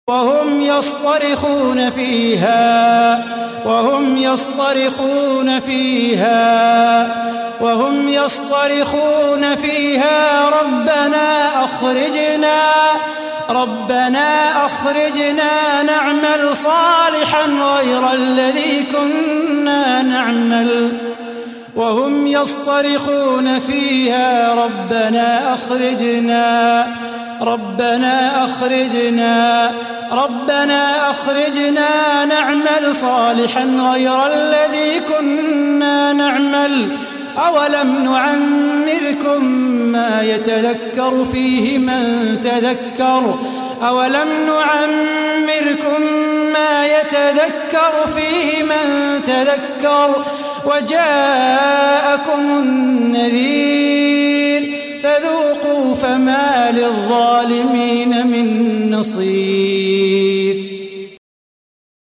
وهم يصطرخون فيها ربنا أخرجنا نعمل صالحا غير الذي كنا نعمل أولم نعمركم ما يتذكر فيه من تذكر وجاءكم النذير فذوقوا فما للظالمين من نصير.